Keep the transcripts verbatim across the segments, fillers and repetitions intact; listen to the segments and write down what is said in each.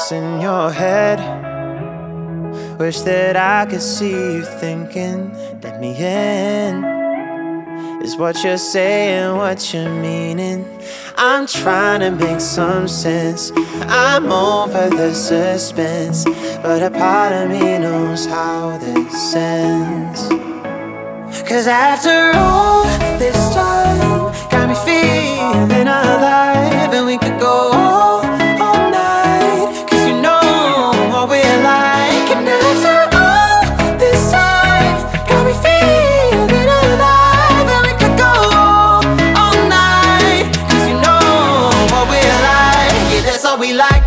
voice in your head. Wish that I could see you thinking, let me in. Is what you're saying, what you're meaning? I'm trying to make some sense. I'm over the suspense, but a part of me knows how this ends. Cause after all this time, got me feeling alive, and we could go all, all night. Cause you know what we're like. And after all this time, got me feeling alive, and we could go all, all night. Cause you know what we're like. Yeah, that's all we like.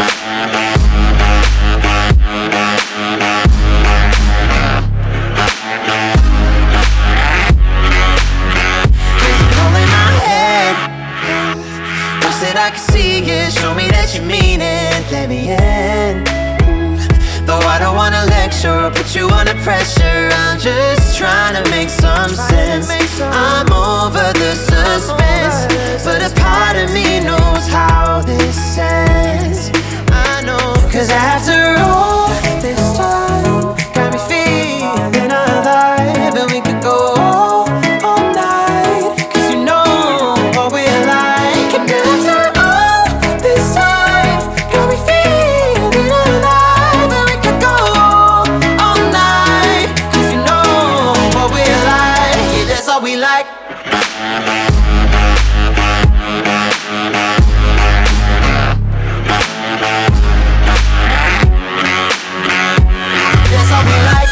I can see it, show me that you mean it, let me in. Though I don't wanna lecture or put you under pressure, I'm just trying to make some sense. I'm over the suspense, but a part of me knows how this ends. I know, cause after all this time, got me feeling alive, and we could go all, all night. Cause you know what we're like. And after we like. That's all we like.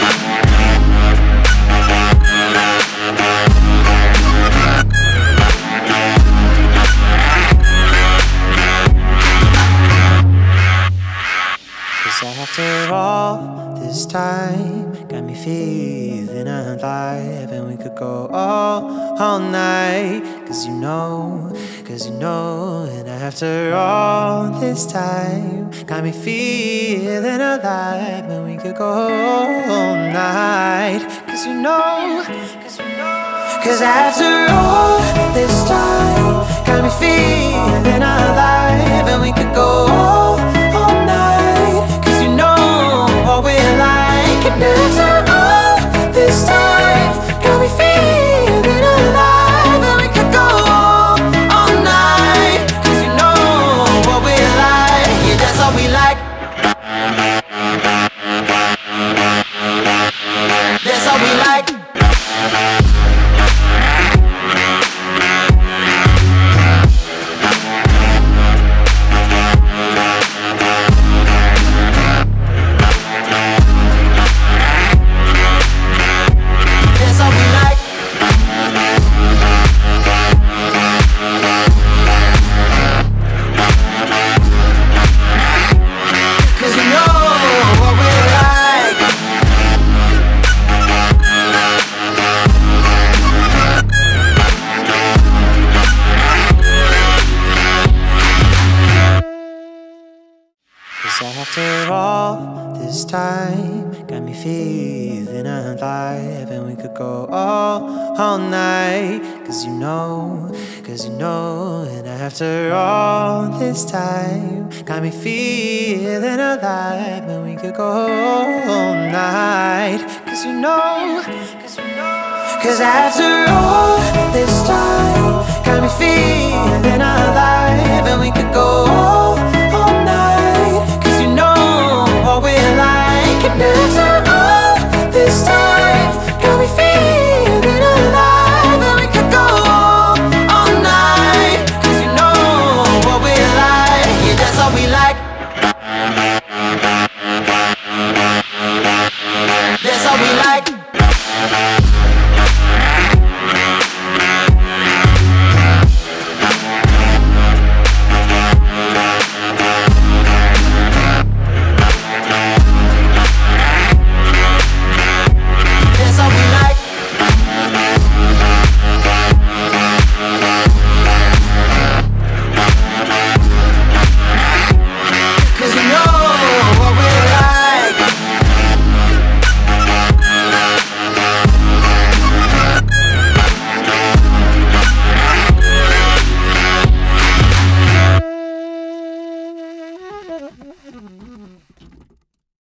Cause after all this time, got me feeling alive, and we could go all, all night. Cause you know, cause you know. And after all this time, got me feeling alive, and we could go all night. Cause you know, cause you know. Cause after all this time, got me feeling alive, and we could go all, all night. Cause you know what we're like. And after all this time, got me feeling alive, and we could go all night. Cause you know what we're like. Yeah, that's all we like. That's all we like. After all this time, got me feeling alive, and we could go all, all night. Cause you know, cause you know. And after all this time, got me feeling alive, and we could go all night. Cause you know, cause you know. Cause after all this time, got me feeling alive, and we could go all, all night. Cause you know what we're like. And after all this time, got me feeling alive, and we could go all night. Cause you know what we're like. Yeah, that's all we like. That's all we like.